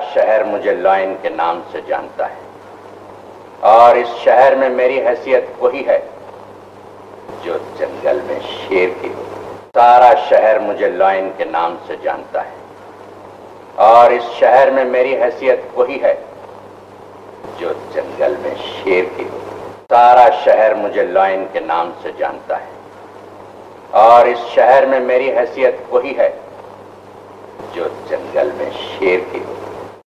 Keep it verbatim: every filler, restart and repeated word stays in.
शहर मुझे लॉयन के नाम से जानता है और इस शहर में मेरी हैसियत वही है जो जंगल में शेर की हो। सारा शहर मुझे लॉयन के नाम से जानता है और इस शहर में मेरी हैसियत वही है जो जंगल में शेर की हो। सारा शहर मुझे लॉयन के नाम से जानता है और इस शहर में मेरी हैसियत वही है जो जंगल में शेर की हो।